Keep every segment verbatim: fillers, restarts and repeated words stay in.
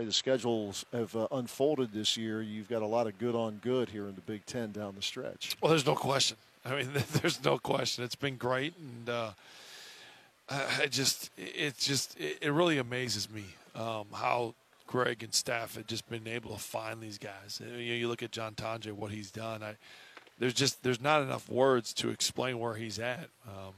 way the schedules have uh, unfolded this year, you've got a lot of good on good here in the Big Ten down the stretch. Well, there's no question. I mean, there's no question. It's been great, and uh, I just, it just, it really amazes me um, how Greg and staff have just been able to find these guys. You know, you look at John Tonje, what he's done. I, there's just, there's not enough words to explain where he's at. Um,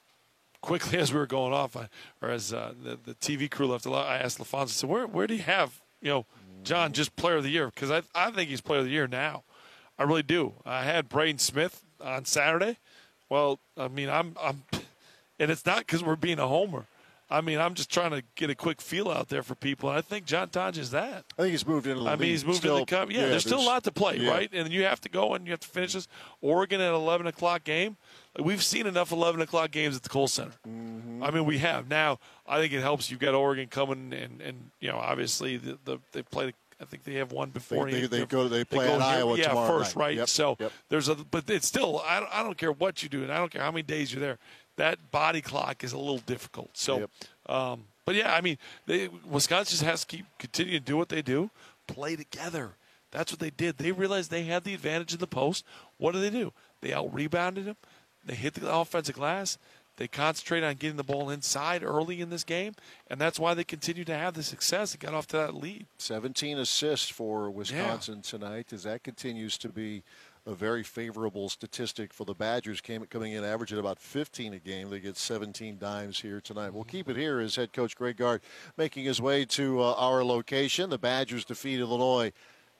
quickly as we were going off, I, or as uh, the, the T V crew left, I asked LaFonso, I said, where, where do you have, you know, John just player of the year? Because I, I think he's player of the year now. I really do. I had Braden Smith on Saturday. Well, I mean, I'm, I'm, and it's not because we're being a homer. I mean, I'm just trying to get a quick feel out there for people, and I think John Tonje is that. I think he's moved into the I mean, he's moved still, into the cup. Yeah, yeah, there's still a lot to play, yeah. right? And you have to go and you have to finish this. Oregon at eleven o'clock game. We've seen enough eleven o'clock games at the Kohl Center. Mm-hmm. I mean, we have. Now, I think it helps. You've got Oregon coming, and, and you know, obviously, the, the, they play. I think they have one before. They, they, they go. They play they at Iowa yeah, tomorrow first, night. right? Yep, so yep. there's a, but it's still. I don't, I don't care what you do, and I don't care how many days you're there. That body clock is a little difficult. So. Yep. Um, But, yeah, I mean, they, Wisconsin just has to keep continue to do what they do, play together. That's what they did. They realized they had the advantage in the post. What did they do? They out-rebounded them. They hit the offensive glass. They concentrated on getting the ball inside early in this game, and that's why they continue to have the success and got off to that lead. seventeen assists for Wisconsin yeah. tonight, as that continues to be a very favorable statistic for the Badgers, came coming in averaging about fifteen a game. They get seventeen dimes here tonight. We'll keep it here as head coach Greg Gard making his way to uh, our location. The Badgers defeat Illinois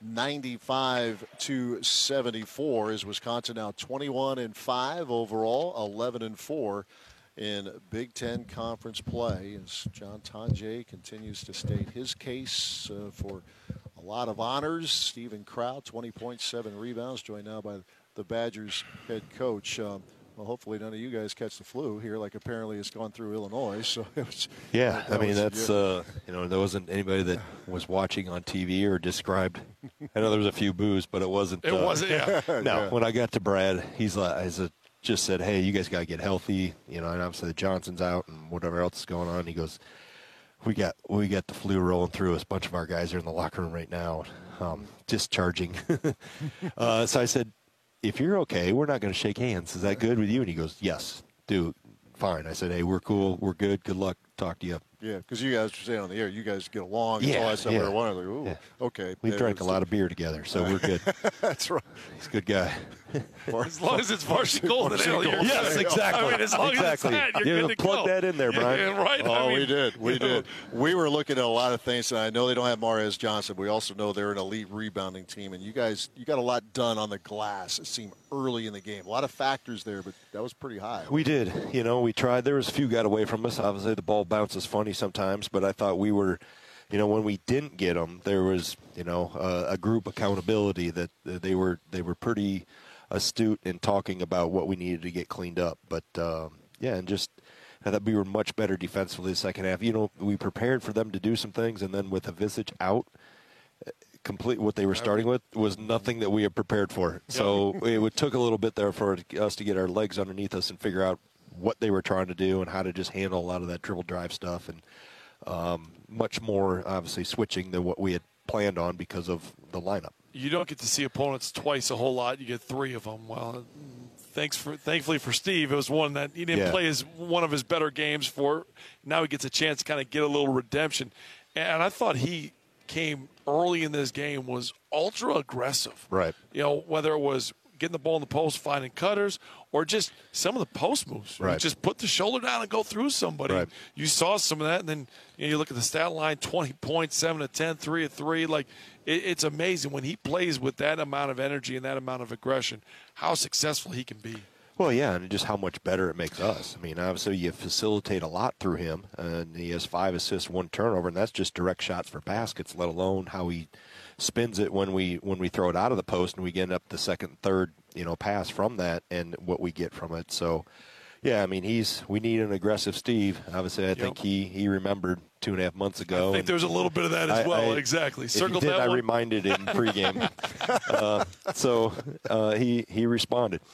ninety-five to seventy-four. Is Wisconsin now twenty-one and five overall, eleven and four in Big Ten Conference play, as John Tonje continues to state his case uh, for a lot of honors. Stephen Crow, twenty point seven rebounds, joined now by the Badgers head coach. Um, well, hopefully none of you guys catch the flu here, like apparently it's gone through Illinois. So it was, yeah, that, that I mean, was, that's, yeah. uh, you know, there wasn't anybody that was watching on T V or described. I know there was a few boos, but it wasn't. It uh, wasn't, yeah. No, yeah. when I got to Brad, he's like, he's a, just said, hey, you guys got to get healthy, you know, and obviously the Johnson's out and whatever else is going on. He goes, we got we got the flu rolling through us. A bunch of our guys are in the locker room right now, um, discharging. uh, so I said, if you're okay, we're not going to shake hands. Is that good with you? And he goes, yes, dude, fine. I said, hey, we're cool. We're good. Good luck. Talk to you. Yeah, because you guys were saying on the air, you guys get along. Yeah, It's all that stuff. yeah. We were wondering, like, ooh, Yeah. okay. We yeah, drank a lot of beer together, so we're good. That's right. He's a good guy. As long as it's varsity golden ale, you're Yes, good. exactly. I mean, as long exactly. as it's that, you're yeah, good to plug go. that in there, Brian. Yeah, right. Oh, I mean, we did. We you did. know. We were looking at a lot of things, and I know they don't have Mares Johnson, but we also know they're an elite rebounding team. And you guys, you got a lot done on the glass, it seemed, early in the game. A lot of factors there, but that was pretty high. We did. You know, we tried. There was a few got away from us. Obviously, the ball bounces funny sometimes, but I thought we were, you know, when we didn't get them, there was, you know, uh, a group accountability that uh, they were they were pretty astute in talking about what we needed to get cleaned up. But, um, yeah, and just I thought we were much better defensively the second half. You know, we prepared for them to do some things, and then with a Visage out, complete what they were starting with was nothing that we had prepared for. So it took a little bit there for us to get our legs underneath us and figure out what they were trying to do and how to just handle a lot of that dribble drive stuff, and um, much more obviously switching than what we had planned on because of the lineup. You don't get to see opponents twice a whole lot. You get three of them. Well, thanks for thankfully for Steve, it was one that he didn't Yeah. play as one of his better games for. Now he gets a chance to kind of get a little redemption, and I thought he came early in this game was ultra aggressive. Right. You know, whether it was getting the ball in the post, finding cutters, or just some of the post moves. Right. You just put the shoulder down and go through somebody. Right. You saw some of that, and then you know, you look at the stat line, twenty points, seven to ten, three to three. Like, it, it's amazing when he plays with that amount of energy and that amount of aggression, how successful he can be. Well, yeah, and just how much better it makes us. I mean, obviously you facilitate a lot through him, and he has five assists, one turnover, and that's just direct shots for baskets, let alone how he spins it when we when we throw it out of the post and we get up the second, third, you know, pass from that and what we get from it. So, yeah, I mean, he's we need an aggressive Steve. Obviously, I Yep. think he, he remembered two and a half months ago. I think there's a little bit of that as I- well. I- exactly. If Circle he did, that I one. reminded him pregame. uh, so uh, he he responded.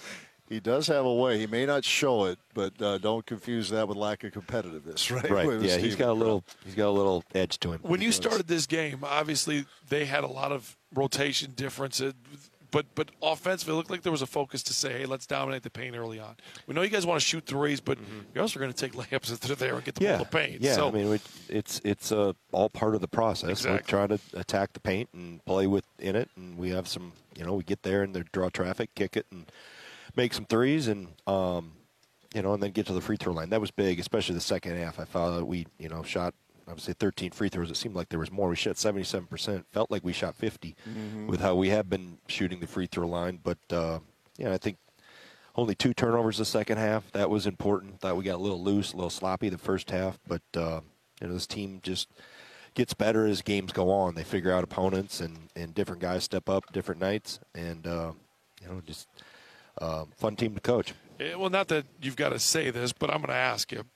He does have a way. He may not show it, but uh, don't confuse that with lack of competitiveness, right? Right. With Yeah, Steve he's got a little. He's got a little edge to him. When you started this game, obviously they had a lot of rotation differences, but but offensively, it looked like there was a focus to say, hey, let's dominate the paint early on. We know you guys want to shoot threes, but mm-hmm. you're also going to take layups if they're there and get the yeah. ball to paint. Yeah, so, I mean, it's it's uh, all part of the process. Exactly. We're trying to attack the paint and play within it, and we have some. You know, we get there and they draw traffic, kick it, and make some threes, and um, you know, and then get to the free throw line. That was big, especially the second half. I thought that we, you know, shot. I would say thirteen free throws. It seemed like there was more. We shot seventy-seven percent. Felt like we shot fifty mm-hmm. with how we have been shooting the free throw line. But, uh, yeah, I think only two turnovers the second half. That was important. Thought we got a little loose, a little sloppy the first half. But, uh, you know, this team just gets better as games go on. They figure out opponents, and, and different guys step up different nights. And, uh, you know, just uh, fun team to coach. Yeah, well, not that you've got to say this, but I'm going to ask you.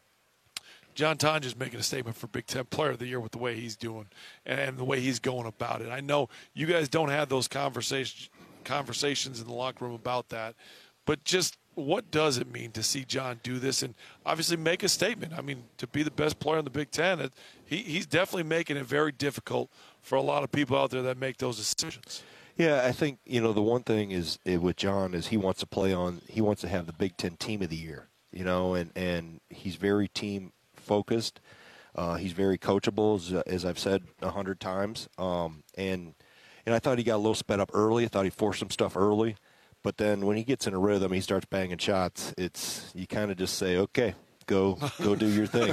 John Tonje is making a statement for Big Ten Player of the Year with the way he's doing and the way he's going about it. I know you guys don't have those conversations conversations in the locker room about that, but just what does it mean to see John do this and obviously make a statement? I mean, to be the best player in the Big Ten, it, he, he's definitely making it very difficult for a lot of people out there that make those decisions. Yeah, I think, you know, the one thing is uh, with John is he wants to play on, he wants to have the Big Ten Team of the Year, you know, and, and he's very team focused. Uh, he's very coachable, as, as I've said a hundred times. Um, and and I thought he got a little sped up early. I thought he forced some stuff early. But then when he gets in a rhythm, he starts banging shots. It's you kind of just say, okay, go go do your thing.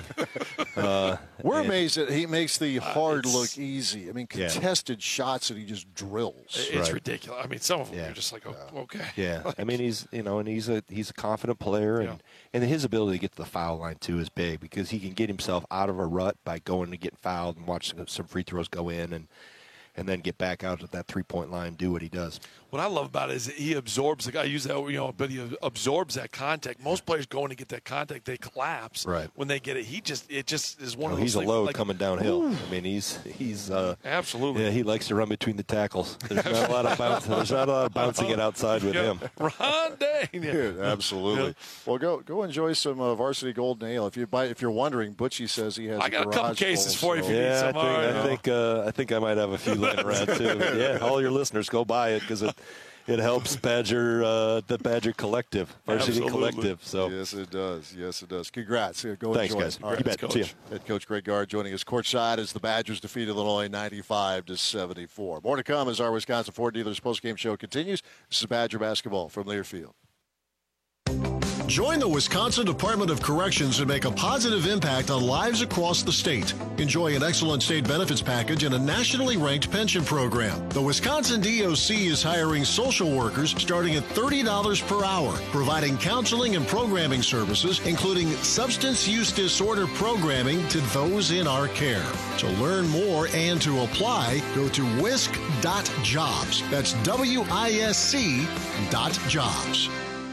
Uh, We're and, amazed that he makes the hard uh, look easy. I mean, contested yeah. shots that he just drills. It's right. ridiculous. I mean, some of them yeah. are just like, oh, yeah. okay. Yeah, like, I mean, he's you know, and he's a he's a confident player, and, yeah. and his ability to get to the foul line too is big because he can get himself out of a rut by going to get fouled and watch some free throws go in, and and then get back out at that three-point line and do what he does. What I love about it is that he absorbs, like I use that, you know, but he absorbs that contact. Most players going to get that contact, they collapse right. when they get it. He just, it just is one oh, of those he's things. He's a load like, coming downhill. Ooh. I mean, he's, he's, uh, absolutely. Yeah, he likes to run between the tackles. There's not a lot of bouncing, there's not a lot of bouncing it outside with yeah. him. Ron Dane. Yeah, absolutely. Yeah. Well, go go enjoy some uh, Varsity Golden Ale. If you buy, if you're wondering, Butchie says he has. I got a, a couple cases full, for you. so. If you yeah, need some. I think, right, I, no. think uh, I think I might have a few laying around too. Yeah, all your listeners go buy it because it. It helps Badger, uh, the Badger Collective, Varsity Absolutely. Collective. So yes, it does. Yes, it does. Congrats. Go Thanks, enjoy guys. it. All right, you bet. Coach. See ya. Head Coach Greg Gard joining us courtside as the Badgers defeat Illinois ninety-five to seventy-four. More to come as our Wisconsin Ford Dealers postgame show continues. This is Badger basketball from Learfield. Join the Wisconsin Department of Corrections and make a positive impact on lives across the state. Enjoy an excellent state benefits package and a nationally ranked pension program. The Wisconsin D O C is hiring social workers starting at thirty dollars per hour, providing counseling and programming services, including substance use disorder programming to those in our care. To learn more and to apply, go to wisc dot jobs. That's W I S C dot jobs.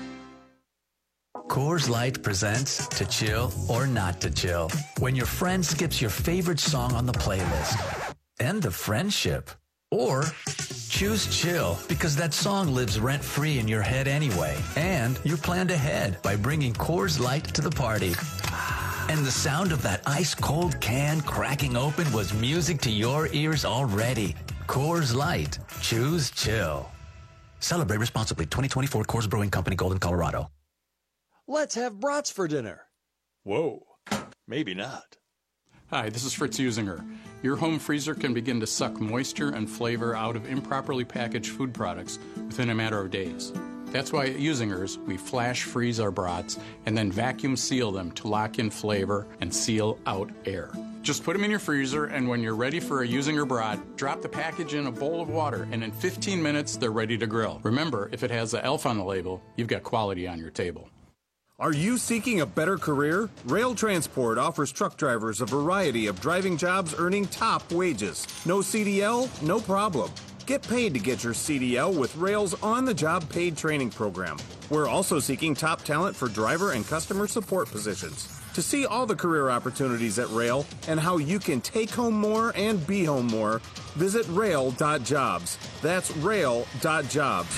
Coors Light presents To Chill or Not to Chill. When your friend skips your favorite song on the playlist. End the friendship. Or choose chill because that song lives rent-free in your head anyway. And you planned ahead by bringing Coors Light to the party. And the sound of that ice-cold can cracking open was music to your ears already. Coors Light. Choose chill. Celebrate responsibly. twenty twenty-four Coors Brewing Company, Golden, Colorado. Let's have brats for dinner. Whoa, maybe not. Hi, this is Fritz Usinger. Your home freezer can begin to suck moisture and flavor out of improperly packaged food products within a matter of days. That's why at Usinger's, we flash freeze our brats and then vacuum seal them to lock in flavor and seal out air. Just put them in your freezer, and when you're ready for a Usinger brat, drop the package in a bowl of water, and in fifteen minutes, they're ready to grill. Remember, if it has the ELF on the label, you've got quality on your table. Are you seeking a better career? Rail Transport offers truck drivers a variety of driving jobs earning top wages. No C D L? No problem. Get paid to get your C D L with Rail's on-the-job paid training program. We're also seeking top talent for driver and customer support positions. To see all the career opportunities at Rail and how you can take home more and be home more, visit rail dot jobs. That's rail dot jobs.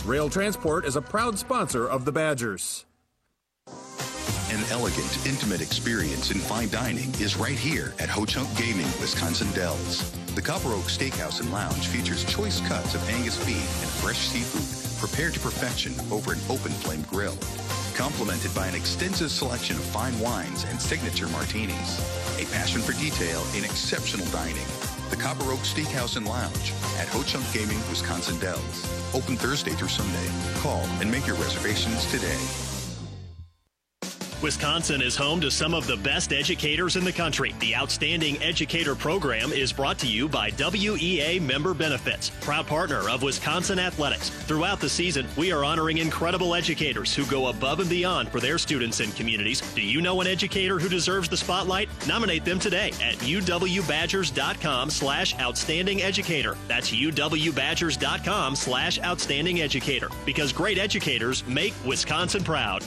Rail Transport is a proud sponsor of the Badgers. An elegant, intimate experience in fine dining is right here at Ho Chunk Gaming, Wisconsin Dells. The Copper Oak Steakhouse and Lounge features choice cuts of Angus beef and fresh seafood prepared to perfection over an open flame grill, complemented by an extensive selection of fine wines and signature martinis. A passion for detail in exceptional dining. The Copper Oak Steakhouse and Lounge at Ho Chunk Gaming, Wisconsin Dells. Open Thursday through Sunday. Call and make your reservations today. Wisconsin is home to some of the best educators in the country. The Outstanding Educator Program is brought to you by W E A Member Benefits, proud partner of Wisconsin Athletics. Throughout the season, we are honoring incredible educators who go above and beyond for their students and communities. Do you know an educator who deserves the spotlight? Nominate them today at uwbadgers.com slash outstanding educator. That's uwbadgers.com slash outstanding educator. Because great educators make Wisconsin proud.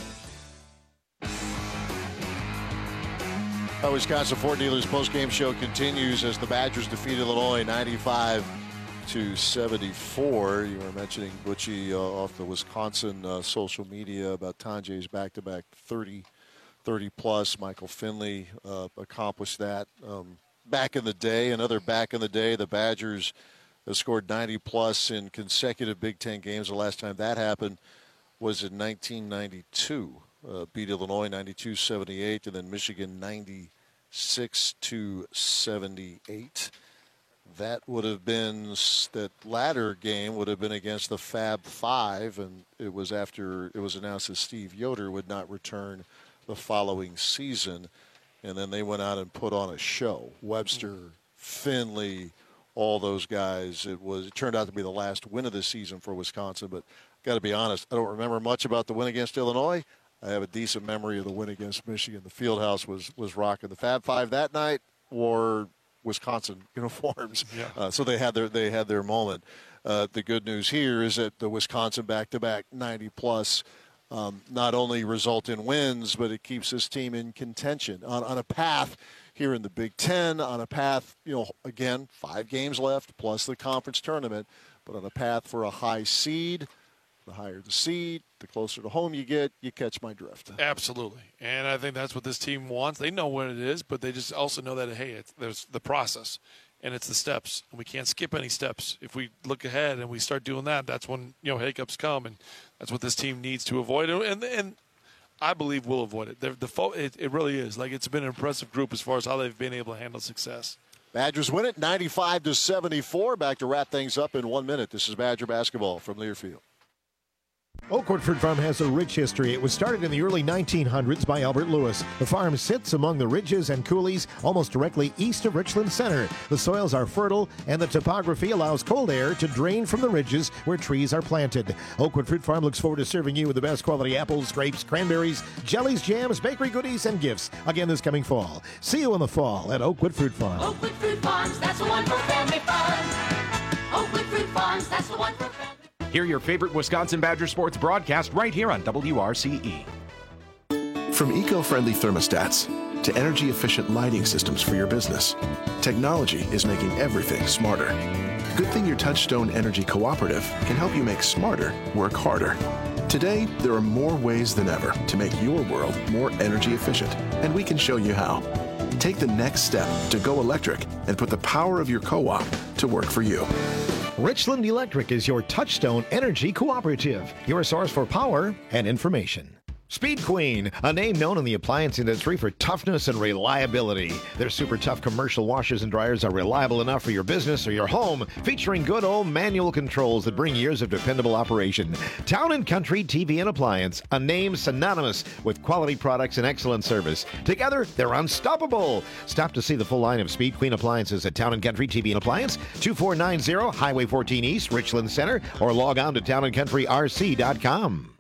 Our Wisconsin Ford Dealers postgame show continues as the Badgers defeat Illinois ninety-five to seventy-four. You were mentioning Butchie uh, off the Wisconsin uh, social media about Tanjay's back-to-back thirty, thirty plus. Michael Finley uh, accomplished that um, back in the day. Another back in the day, the Badgers have scored ninety plus in consecutive Big Ten games. The last time that happened was in nineteen ninety-two. Uh, beat Illinois ninety-two seventy-eight, and then Michigan ninety-six to seventy-eight. That would have been, that latter game would have been against the Fab Five, and it was after it was announced that Steve Yoder would not return the following season. And then they went out and put on a show. Webster, Finley, all those guys. It was. It turned out to be the last win of the season for Wisconsin, but got to be honest, I don't remember much about the win against Illinois. I have a decent memory of the win against Michigan. The Fieldhouse was was rocking. The Fab Five that night wore Wisconsin uniforms, yeah. uh, so they had their they had their moment. Uh, the good news here is that the Wisconsin back-to-back ninety plus um, not only result in wins, but it keeps this team in contention on, on a path here in the Big Ten. On a path, you know, again, five games left plus the conference tournament, but on a path for a high seed. The higher the seed, the closer to home you get, you catch my drift. Absolutely. And I think that's what this team wants. They know what it is, but they just also know that, hey, it's, there's the process, and it's the steps. And we can't skip any steps. If we look ahead and we start doing that, that's when, you know, hiccups come, and that's what this team needs to avoid. And and I believe we'll avoid it. The, the it, it really is. Like, it's been an impressive group as far as how they've been able to handle success. Badgers win it ninety-five to seventy-four. Back to wrap things up in one minute. This is Badger basketball from Learfield. Oakwood Fruit Farm has a rich history. It was started in the early nineteen hundreds by Albert Lewis. The farm sits among the ridges and coulees almost directly east of Richland Center. The soils are fertile, and the topography allows cold air to drain from the ridges where trees are planted. Oakwood Fruit Farm looks forward to serving you with the best quality apples, grapes, cranberries, jellies, jams, bakery goodies, and gifts again this coming fall. See you in the fall at Oakwood Fruit Farm. Oakwood Fruit Farms, that's the one for family fun. Oakwood Fruit Farms, that's the one for family. Hear your favorite Wisconsin Badger sports broadcast right here on W R C E. From eco-friendly thermostats to energy-efficient lighting systems for your business, technology is making everything smarter. Good thing your Touchstone Energy Cooperative can help you make smarter work harder. Today, there are more ways than ever to make your world more energy efficient, and we can show you how. Take the next step to go electric and put the power of your co-op to work for you. Richland Electric is your Touchstone Energy Cooperative, your source for power and information. Speed Queen, a name known in the appliance industry for toughness and reliability. Their super tough commercial washers and dryers are reliable enough for your business or your home, featuring good old manual controls that bring years of dependable operation. Town and Country T V and Appliance, a name synonymous with quality products and excellent service. Together, they're unstoppable. Stop to see the full line of Speed Queen appliances at Town and Country T V and Appliance, two four nine zero Highway fourteen East, Richland Center, or log on to town and country r c dot com.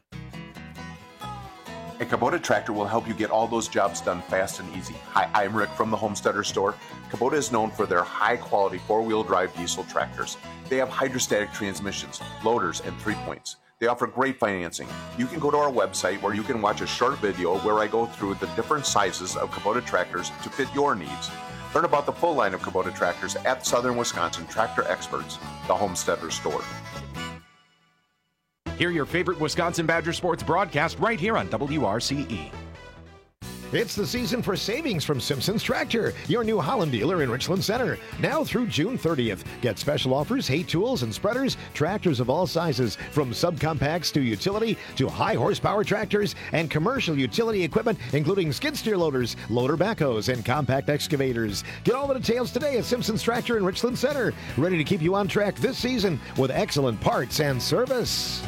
A Kubota tractor will help you get all those jobs done fast and easy. Hi, I'm Rick from the Homesteader Store. Kubota is known for their high-quality four-wheel drive diesel tractors. They have hydrostatic transmissions, loaders, and three-points. They offer great financing. You can go to our website where you can watch a short video where I go through the different sizes of Kubota tractors to fit your needs. Learn about the full line of Kubota tractors at Southern Wisconsin Tractor Experts, the Homesteader Store. Hear your favorite Wisconsin Badger sports broadcast right here on W R C E. It's the season for savings from Simpson's Tractor, your New Holland dealer in Richland Center. Now through June thirtieth. Get special offers, hay tools and spreaders, tractors of all sizes, from subcompacts to utility to high horsepower tractors and commercial utility equipment, including skid steer loaders, loader backhoes, and compact excavators. Get all the details today at Simpson's Tractor in Richland Center. Ready to keep you on track this season with excellent parts and service.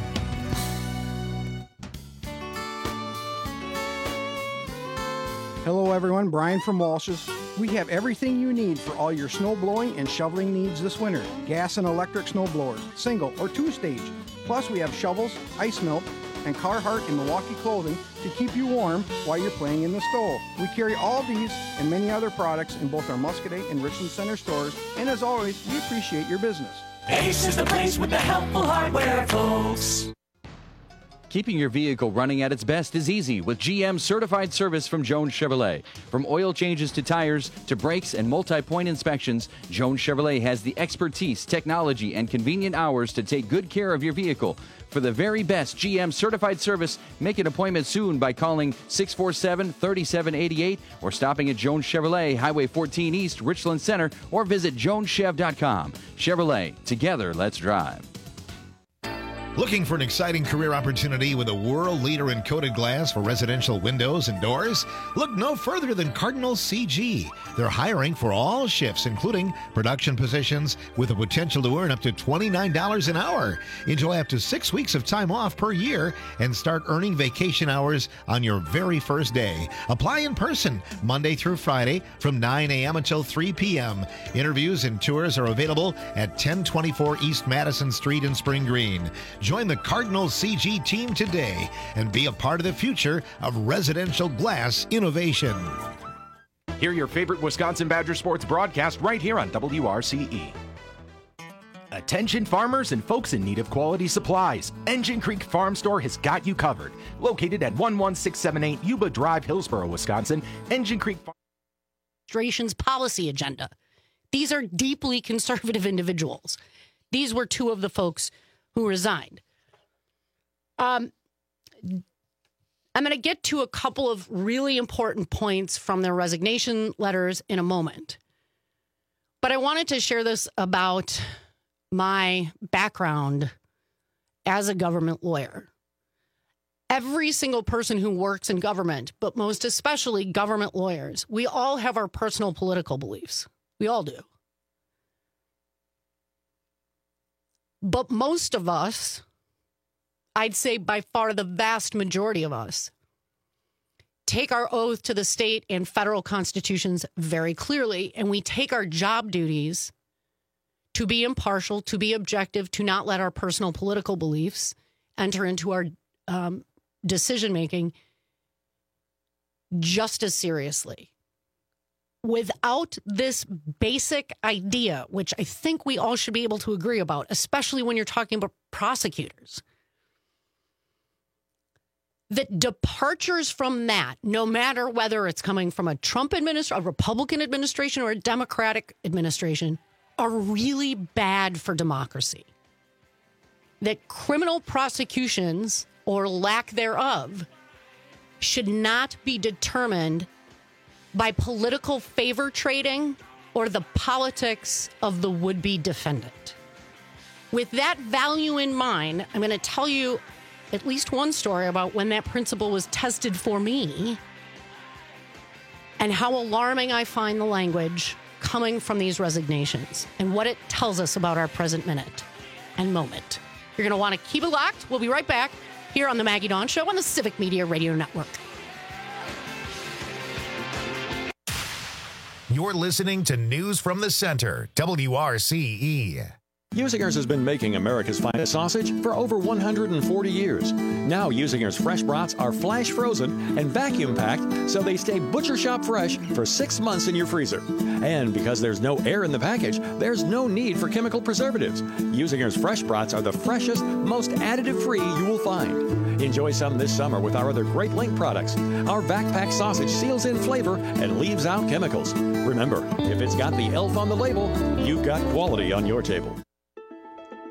Hello everyone, Brian from Walsh's. We have everything you need for all your snow blowing and shoveling needs this winter. Gas and electric snow blowers, single or two-stage. Plus we have shovels, ice melt, and Carhartt and Milwaukee clothing to keep you warm while you're playing in the snow. We carry all these and many other products in both our Muscoda and Richland Center stores, and as always, we appreciate your business. Ace is the place with the helpful hardware, folks. Keeping your vehicle running at its best is easy with G M certified service from Jones Chevrolet. From oil changes to tires to brakes and multi-point inspections, Jones Chevrolet has the expertise, technology, and convenient hours to take good care of your vehicle. For the very best G M certified service, make an appointment soon by calling six four seven, three seven eight eight or stopping at Jones Chevrolet, Highway fourteen East, Richland Center, or visit jones chev dot com. Chevrolet, together, let's drive. Looking for an exciting career opportunity with a world leader in coated glass for residential windows and doors? Look no further than Cardinal C G. They're hiring for all shifts, including production positions, with the potential to earn up to twenty-nine dollars an hour. Enjoy up to six weeks of time off per year and start earning vacation hours on your very first day. Apply in person Monday through Friday from nine a.m. until three p.m. Interviews and tours are available at ten twenty-four East Madison Street in Spring Green. Join the Cardinal C G team today and be a part of the future of residential glass innovation. Hear your favorite Wisconsin Badger sports broadcast right here on W R C E. Attention farmers and folks in need of quality supplies. Engine Creek Farm Store has got you covered. Located at one one six seven eight Yuba Drive, Hillsboro, Wisconsin, Engine Creek Farm Administration's policy agenda. These are deeply conservative individuals. These were two of the folks who resigned. Um, I'm going to get to a couple of really important points from their resignation letters in a moment. But I wanted to share this about my background as a government lawyer. Every single person who works in government, but most especially government lawyers, we all have our personal political beliefs. We all do. But most of us, I'd say by far the vast majority of us, take our oath to the state and federal constitutions very clearly, and we take our job duties to be impartial, to be objective, to not let our personal political beliefs enter into our um, decision-making just as seriously. Without this basic idea, which I think we all should be able to agree about, especially when you're talking about prosecutors, that departures from that, no matter whether it's coming from a Trump administration, a Republican administration, or a Democratic administration, are really bad for democracy. That criminal prosecutions, or lack thereof, should not be determined by political favor trading or the politics of the would-be defendant. With that value in mind, I'm going to tell you at least one story about when that principle was tested for me and how alarming I find the language coming from these resignations and what it tells us about our present minute and moment. You're going to want to keep it locked. We'll be right back here on the Maggie Dawn Show on the Civic Media Radio Network. You're listening to News from the Center, W R C E. Usingers has been making America's finest sausage for over one hundred forty years. Now Usingers fresh brats are flash frozen and vacuum packed so they stay butcher shop fresh for six months in your freezer. And because there's no air in the package, there's no need for chemical preservatives. Usingers fresh brats are the freshest, most additive-free you will find. Enjoy some this summer with our other Great Link products. Our backpack sausage seals in flavor and leaves out chemicals. Remember, if it's got the elf on the label, you've got quality on your table.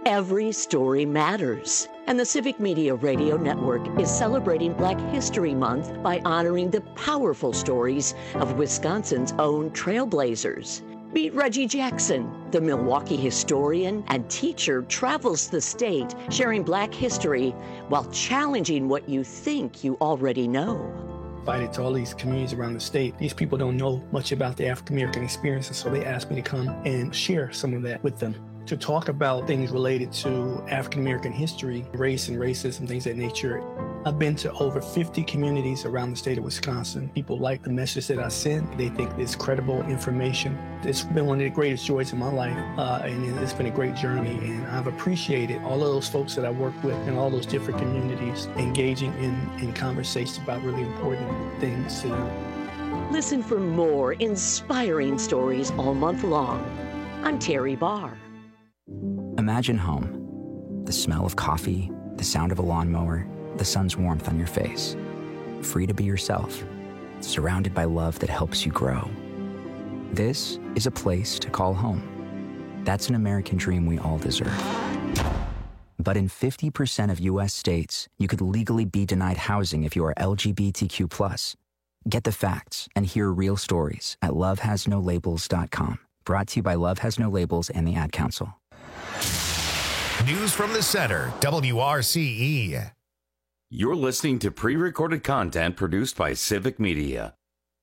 Every story matters. And the Civic Media Radio Network is celebrating Black History Month by honoring the powerful stories of Wisconsin's own trailblazers. Meet Reggie Jackson, the Milwaukee historian and teacher, travels the state sharing Black history while challenging what you think you already know. Invited to all these communities around the state. These people don't know much about the African American experience, and so they asked me to come and share some of that with them. To talk about things related to African American history, race and racism, things of that nature. I've been to over fifty communities around the state of Wisconsin. People like the message that I send. They think it's credible information. It's been one of the greatest joys in my life, uh, and it's been a great journey. And I've appreciated all of those folks that I work with in all those different communities engaging in, in conversations about really important things to them. Listen for more inspiring stories all month long. I'm Terry Barr. Imagine home. The smell of coffee, the sound of a lawnmower, the sun's warmth on your face. Free to be yourself, surrounded by love that helps you grow. This is a place to call home. That's an American dream we all deserve. But in fifty percent of U S states, you could legally be denied housing if you are L G B T Q plus. Get the facts and hear real stories at love has no labels dot com. Brought to you by Love Has No Labels and the Ad Council. News from the Center, W R C E. You're listening to pre-recorded content produced by Civic Media.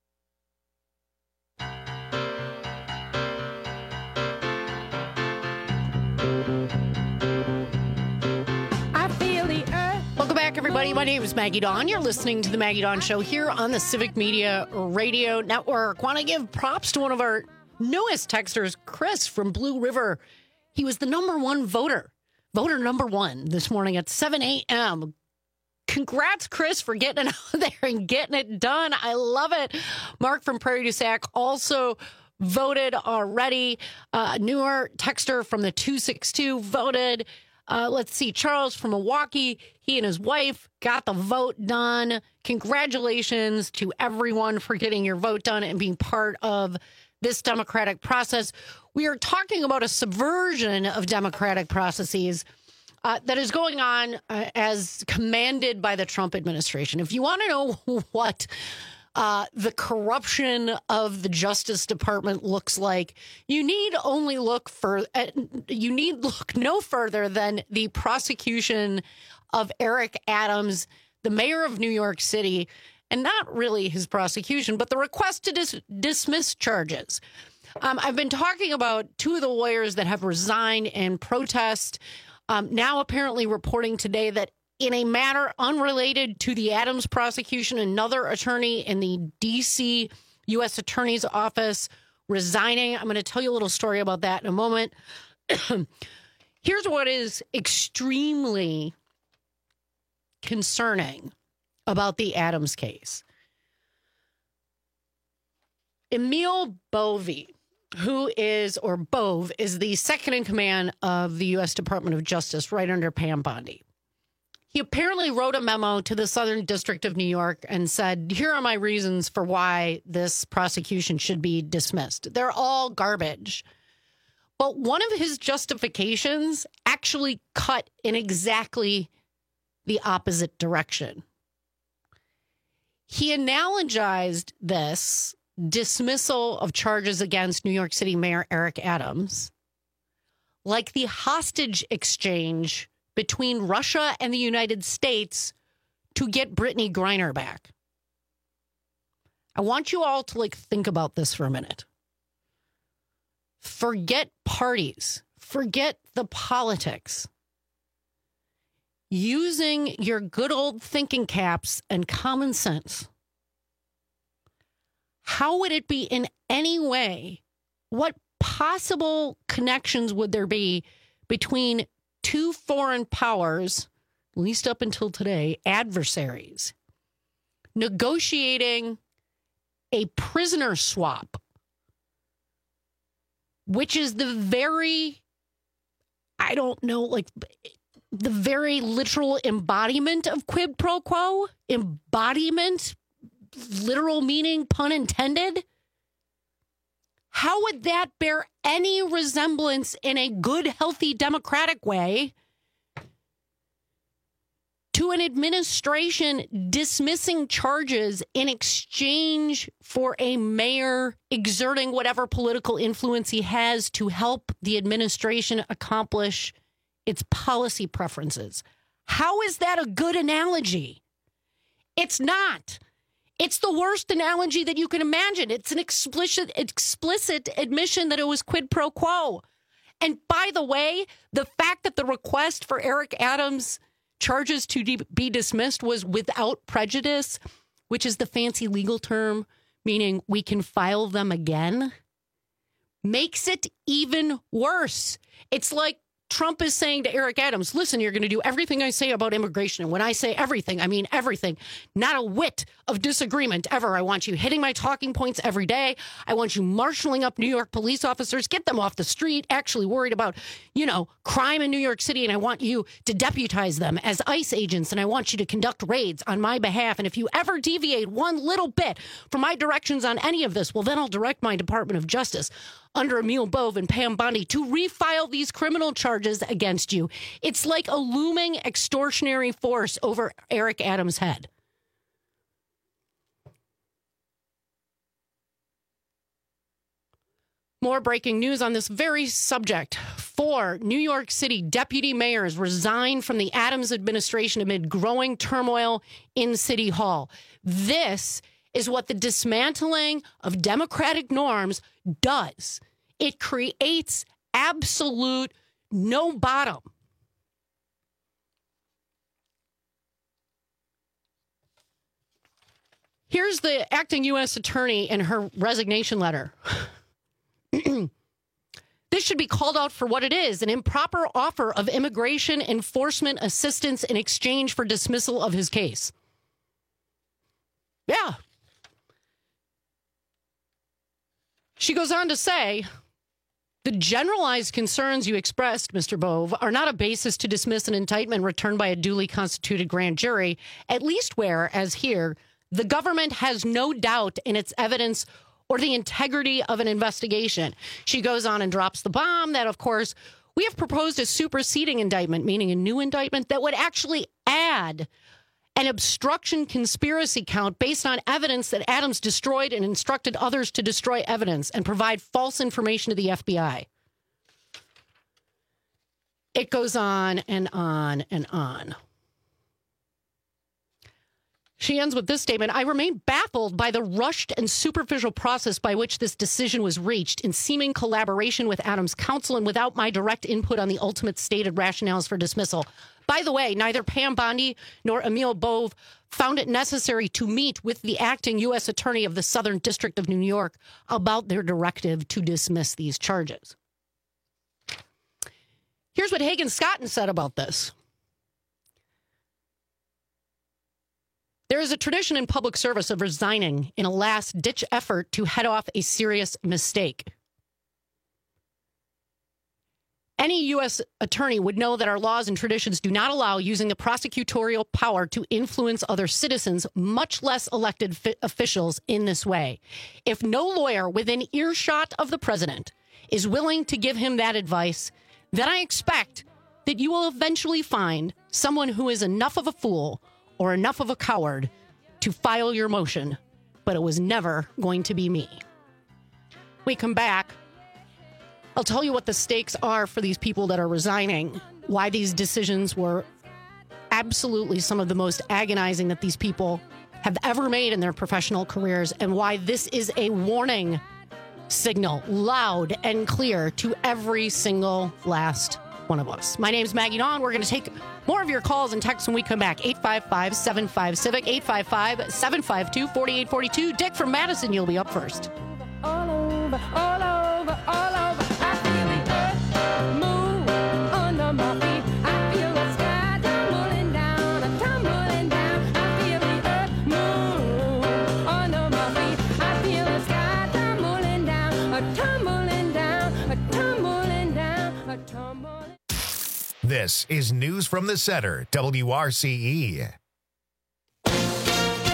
Welcome back, everybody. My name is Maggie Dawn. You're listening to the Maggie Dawn Show here on the Civic Media Radio Network. Want to give props to one of our newest texters, Chris from Blue River. He was the number one voter, voter number one this morning at seven a.m. Congrats, Chris, for getting it out there and getting it done. I love it. Mark from Prairie du Sac also voted already. Uh, newer texter from the two six two voted. Uh, let's see, Charles from Milwaukee, he and his wife got the vote done. Congratulations to everyone for getting your vote done and being part of this democratic process. We are talking about a subversion of democratic processes uh, that is going on uh, as commanded by the Trump administration. If you want to know what uh, the corruption of the Justice Department looks like, you need only look for uh, you need look no further than the prosecution of Eric Adams, the mayor of New York City, and not really his prosecution, but the request to dis- dismiss charges. Um, I've been talking about two of the lawyers that have resigned in protest, um, now apparently reporting today that in a matter unrelated to the Adams prosecution, another attorney in the D C U S Attorney's Office resigning. I'm going to tell you a little story about that in a moment. Here's what is extremely concerning about the Adams case. Emil Bovee, who is, or Bove, is the second in command of the U S Department of Justice right under Pam Bondi. He apparently wrote a memo to the Southern District of New York and said, here are my reasons for why this prosecution should be dismissed. They're all garbage. But one of his justifications actually cut in exactly the opposite direction. He analogized this dismissal of charges against New York City Mayor Eric Adams like the hostage exchange between Russia and the United States to get Brittany Griner back. I want you all to like think about this for a minute. Forget parties. Forget the politics. Using your good old thinking caps and common sense. How would it be in any way? What possible connections would there be between two foreign powers, at least up until today, adversaries, negotiating a prisoner swap, which is the very, I don't know, like the very literal embodiment of quid pro quo? Embodiment, literal meaning, pun intended. How would that bear any resemblance in a good, healthy, democratic way to an administration dismissing charges in exchange for a mayor exerting whatever political influence he has to help the administration accomplish its policy preferences? How is that a good analogy? It's not. It's the worst analogy that you can imagine. It's an explicit, explicit admission that it was quid pro quo. And by the way, the fact that the request for Eric Adams' charges to de- be dismissed was without prejudice, which is the fancy legal term, meaning we can file them again, makes it even worse. It's like Trump is saying to Eric Adams, listen, you're going to do everything I say about immigration. And when I say everything, I mean everything. Not a whit of disagreement ever. I want you hitting my talking points every day. I want you marshaling up New York police officers, get them off the street, actually worried about, you know, crime in New York City. And I want you to deputize them as ICE agents. And I want you to conduct raids on my behalf. And if you ever deviate one little bit from my directions on any of this, well, then I'll direct my Department of Justice under Emil Bove and Pam Bondi to refile these criminal charges against you. It's like a looming extortionary force over Eric Adams' head. More breaking news on this very subject. Four New York City deputy mayors resigned from the Adams administration amid growing turmoil in City Hall. This is what the dismantling of democratic norms does. It creates absolute no bottom. Here's the acting U S attorney in her resignation letter. This should be called out for what it is, an improper offer of immigration enforcement assistance in exchange for dismissal of his case. Yeah. She goes on to say, the generalized concerns you expressed, Mister Bove, are not a basis to dismiss an indictment returned by a duly constituted grand jury, at least where, as here, the government has no doubt in its evidence or the integrity of an investigation. She goes on and drops the bomb that, of course, we have proposed a superseding indictment, meaning a new indictment that would actually add an obstruction conspiracy count based on evidence that Adams destroyed and instructed others to destroy evidence and provide false information to the F B I. It goes on and on and on. She ends with this statement. I remain baffled by the rushed and superficial process by which this decision was reached in seeming collaboration with Adams' counsel and without my direct input on the ultimate stated rationales for dismissal. By the way, neither Pam Bondi nor Emil Bove found it necessary to meet with the acting U S attorney of the Southern District of New York about their directive to dismiss these charges. Here's what Hagen Scotton said about this. There is a tradition in public service of resigning in a last-ditch effort to head off a serious mistake. Any U S attorney would know that our laws and traditions do not allow using the prosecutorial power to influence other citizens, much less elected fi- officials, in this way. If no lawyer within earshot of the president is willing to give him that advice, then I expect that you will eventually find someone who is enough of a fool or enough of a coward to file your motion, but it was never going to be me. We come back. I'll tell you what the stakes are for these people that are resigning, why these decisions were absolutely some of the most agonizing that these people have ever made in their professional careers, and why this is a warning signal, loud and clear, to every single last one of us. My name's Maggie Dawn. We're going to take more of your calls and texts when we come back. eight five five, seven five, civic, eight five five, seven five two, four eight four two. Dick from Madison, you'll be up first. All over, all over, all over. I feel the earth move under my feet. I feel the sky tumbling down, a tumbling down. I feel the earth move under my feet. I feel the sky tumbling down, a tumbling down, a tumbling down, a tumbling. This is News from the Center, W R C E.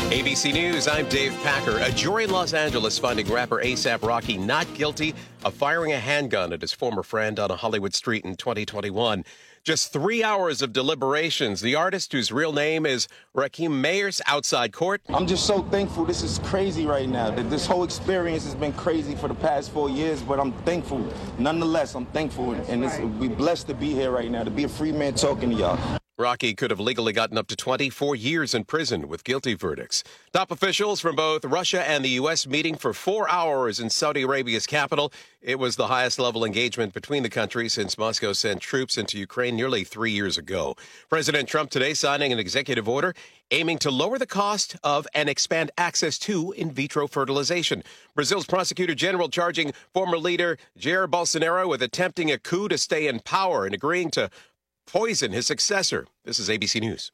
A B C News, I'm Dave Packer. A jury in Los Angeles finding rapper A$AP Rocky not guilty of firing a handgun at his former friend on a Hollywood street in twenty twenty-one. Just three hours of deliberations. The artist, whose real name is Rakim Mayers, outside court. I'm just so thankful. This is crazy right now. This whole experience has been crazy for the past four years, but I'm thankful. Nonetheless, I'm thankful, and it's, we're blessed to be here right now, to be a free man talking to y'all. Rocky could have legally gotten up to twenty-four years in prison with guilty verdicts. Top officials from both Russia and the U S meeting for four hours in Saudi Arabia's capital. It was the highest level engagement between the countries since Moscow sent troops into Ukraine nearly three years ago. President Trump today signing an executive order aiming to lower the cost of and expand access to in vitro fertilization. Brazil's prosecutor general charging former leader Jair Bolsonaro with attempting a coup to stay in power and agreeing to poison his successor. This is A B C News.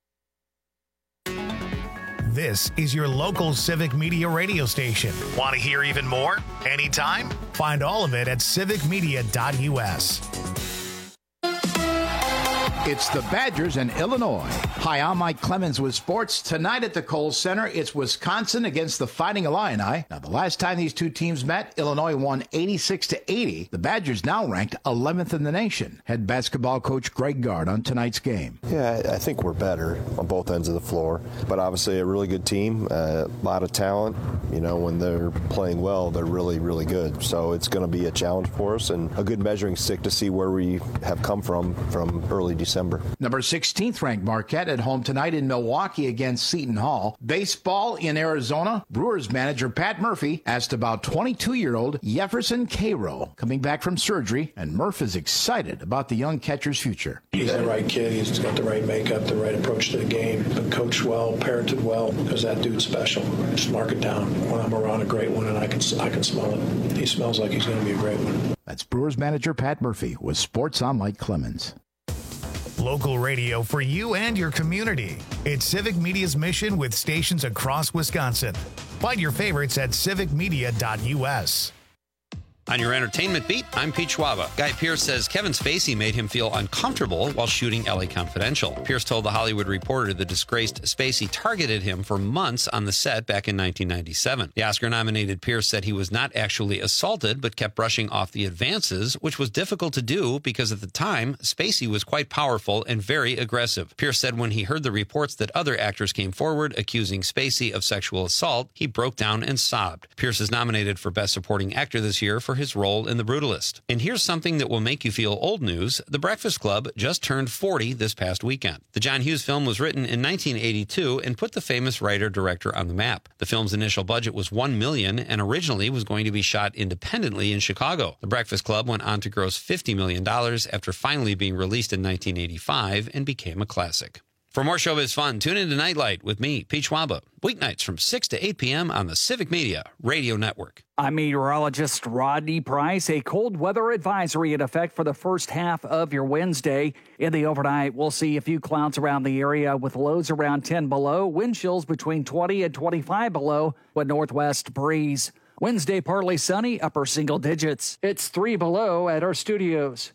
This is your local Civic Media radio station. Want to hear even more? Anytime? Find all of it at civic media dot U S. It's the Badgers and Illinois. Hi, I'm Mike Clemens with sports. Tonight at the Kohl Center, it's Wisconsin against the Fighting Illini. Now, the last time these two teams met, Illinois won eighty-six to eighty. The Badgers now ranked eleventh in the nation. Head basketball coach Greg Gard on tonight's game. Yeah, I think we're better on both ends of the floor, but obviously a really good team, a lot of talent. You know, when they're playing well, they're really, really good. So it's going to be a challenge for us and a good measuring stick to see where we have come from from early December. Number sixteenth ranked Marquette at home tonight in Milwaukee against Seton Hall. Baseball in Arizona. Brewers manager Pat Murphy asked about twenty-two-year-old Jefferson Cairo coming back from surgery, and Murph is excited about the young catcher's future. He's the right kid. He's got the right makeup, the right approach to the game. Been coached well, parented well, because that dude's special. Just mark it down. When I'm around a great one and I can, I can smell it. He smells like he's going to be a great one. That's Brewers manager Pat Murphy with Sports on Mike Clemens. Local radio for you and your community. It's Civic Media's mission with stations across Wisconsin. Find your favorites at civic media dot U S. On your entertainment beat, I'm Pete Schwaba. Guy Pearce says Kevin Spacey made him feel uncomfortable while shooting L A Confidential. Pearce told The Hollywood Reporter the disgraced Spacey targeted him for months on the set back in nineteen ninety-seven. The Oscar-nominated Pearce said he was not actually assaulted, but kept brushing off the advances, which was difficult to do because at the time, Spacey was quite powerful and very aggressive. Pearce said when he heard the reports that other actors came forward accusing Spacey of sexual assault, he broke down and sobbed. Pearce is nominated for Best Supporting Actor this year for his role in The Brutalist. And here's something that will make you feel old news. The Breakfast Club just turned forty this past weekend. The John Hughes film was written in nineteen eighty-two and put the famous writer-director on the map. The film's initial budget was one million dollars and originally was going to be shot independently in Chicago. The Breakfast Club went on to gross fifty million dollars after finally being released in nineteen eighty-five and became a classic. For more showbiz fun, tune into Nightlight with me, Pete Schwaba, weeknights from six to eight p.m. on the Civic Media Radio Network. I'm meteorologist Rodney Price. A cold weather advisory in effect for the first half of your Wednesday. In the overnight, we'll see a few clouds around the area with lows around ten below, wind chills between twenty and twenty-five below, with northwest breeze. Wednesday, partly sunny, upper single digits. It's three below at our studios.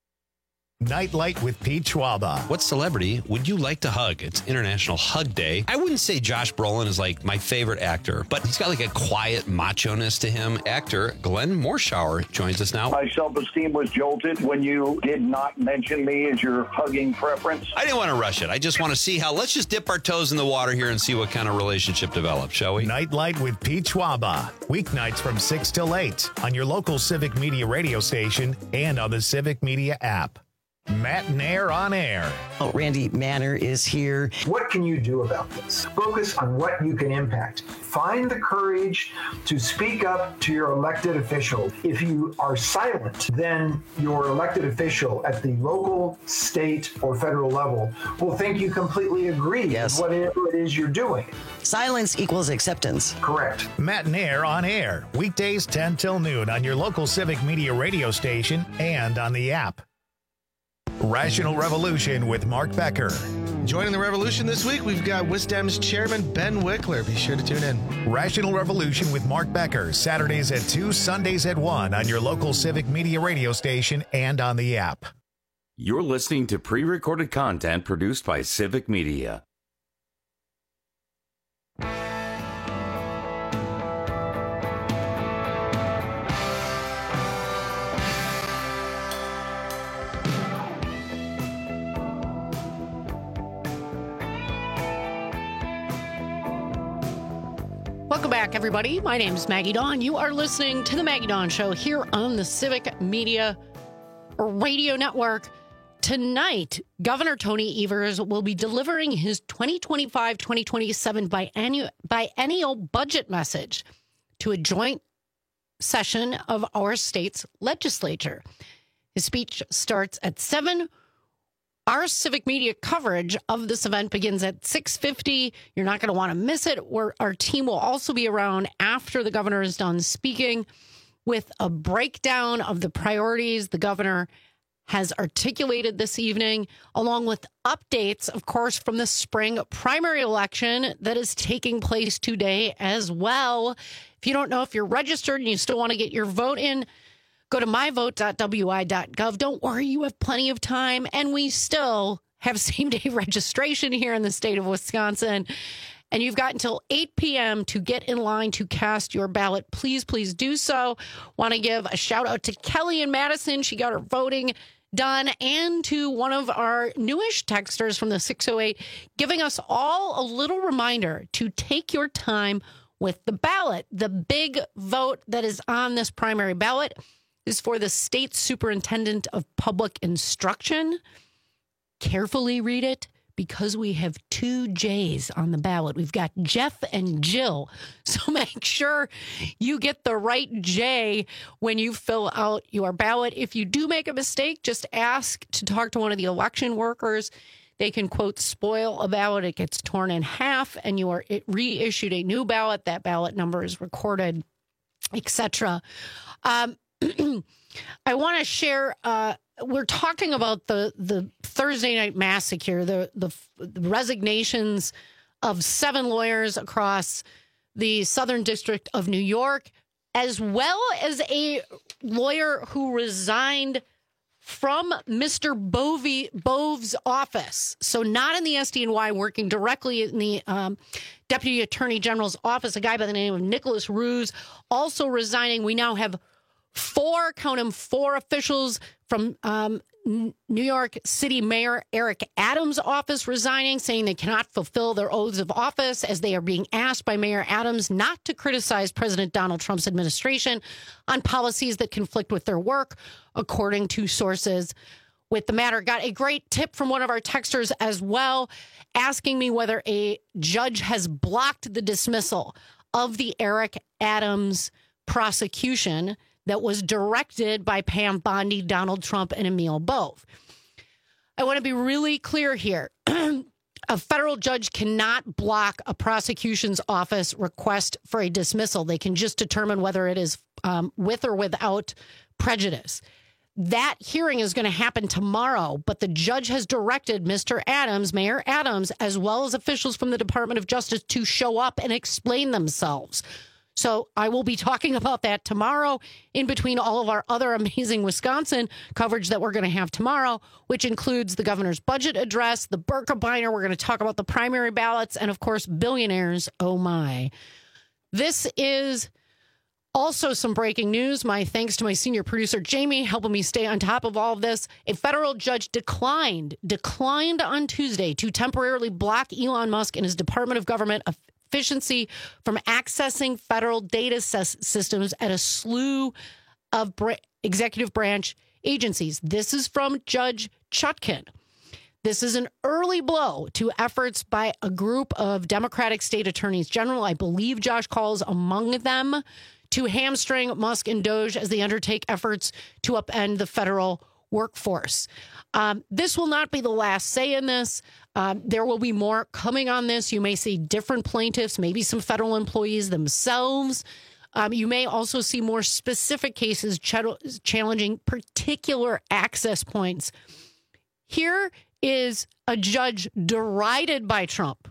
Nightlight with Pete Schwaba. What celebrity would you like to hug? It's International Hug Day. I wouldn't say Josh Brolin is like my favorite actor, but he's got like a quiet macho-ness to him. Actor Glenn Morshower joins us now. My self-esteem was jolted when you did not mention me as your hugging preference. I didn't want to rush it. I just want to see how, let's just dip our toes in the water here and see what kind of relationship develops, shall we? Nightlight with Pete Schwaba. Weeknights from six till eight on your local Civic Media radio station and on the Civic Media app. Matt Nair on air. Oh, Randy Manner is here. What can you do about this? Focus on what you can impact. Find the courage to speak up to your elected official. If you are silent, then your elected official at the local, state, or federal level will think you completely agree yes. with whatever it is you're doing. Silence equals acceptance. Correct. Matt Nair on air. Weekdays ten till noon on your local Civic Media radio station and on the app. Rational Revolution with Mark Becker. Joining the revolution this week, we've got WisDem's chairman, Ben Wickler. Be sure to tune in. Rational Revolution with Mark Becker, Saturdays at two, Sundays at one on your local Civic Media radio station and on the app. You're listening to pre-recorded content produced by Civic Media. Welcome back, everybody. My name is Maggie Dawn. You are listening to The Maggie Dawn Show here on the Civic Media Radio Network. Tonight, Governor Tony Evers will be delivering his twenty twenty-five twenty twenty-seven biennial, biennial budget message to a joint session of our state's legislature. His speech starts at seven. Our civic media coverage of this event begins at six fifty. You're not going to want to miss it. We're, our team will also be around after the governor is done speaking with a breakdown of the priorities the governor has articulated this evening, along with updates, of course, from the spring primary election that is taking place today as well. If you don't know if you're registered and you still want to get your vote in, go to my vote dot w i dot gov. Don't worry, you have plenty of time. And we still have same-day registration here in the state of Wisconsin. And you've got until eight p.m. to get in line to cast your ballot. Please, please do so. Want to give a shout-out to Kelly in Madison. She got her voting done. And to one of our newish texters from the six oh eight, giving us all a little reminder to take your time with the ballot. The big vote that is on this primary ballot is for the state superintendent of public instruction. Carefully read it because we have two J's on the ballot. We've got Jeff and Jill. So make sure you get the right J when you fill out your ballot. If you do make a mistake, just ask to talk to one of the election workers. They can, quote, spoil a ballot. It gets torn in half and you are reissued a new ballot. That ballot number is recorded, et cetera. Um, I want to share, uh, we're talking about the, the Thursday night massacre, the, the, the resignations of seven lawyers across the Southern District of New York, as well as a lawyer who resigned from Mister Bovey, Bove's office. So not in the S D N Y, working directly in the um, Deputy Attorney General's office, a guy by the name of Nicholas Ruse, also resigning. We now have Four, count them, four officials from um, New York City Mayor Eric Adams' office resigning, saying they cannot fulfill their oaths of office as they are being asked by Mayor Adams not to criticize President Donald Trump's administration on policies that conflict with their work, according to sources with the matter. Got a great tip from one of our texters as well, asking me whether a judge has blocked the dismissal of the Eric Adams prosecution that was directed by Pam Bondi, Donald Trump, and Emil Bove. I want to be really clear here. A federal judge cannot block a prosecution's office request for a dismissal. They can just determine whether it is um, with or without prejudice. That hearing is going to happen tomorrow, but the judge has directed Mister Adams, Mayor Adams, as well as officials from the Department of Justice to show up and explain themselves. So I will be talking about that tomorrow in between all of our other amazing Wisconsin coverage that we're going to have tomorrow, which includes the governor's budget address, the Birkebeiner. We're going to talk about the primary ballots and, of course, billionaires. Oh, my. This is also some breaking news. My thanks to my senior producer, Jamie, helping me stay on top of all of this. A federal judge declined, declined on Tuesday to temporarily block Elon Musk and his Department of Government efficiency from accessing federal data ses- systems at a slew of br- executive branch agencies. This is from Judge Chutkin. This is an early blow to efforts by a group of Democratic state attorneys general, I believe Josh Kaul's among them, to hamstring Musk and Doge as they undertake efforts to upend the federal workforce. Um, this will not be the last say in this. Um, there will be more coming on this. You may see different plaintiffs, maybe some federal employees themselves. Um, you may also see more specific cases ch- challenging particular access points. Here is a judge derided by Trump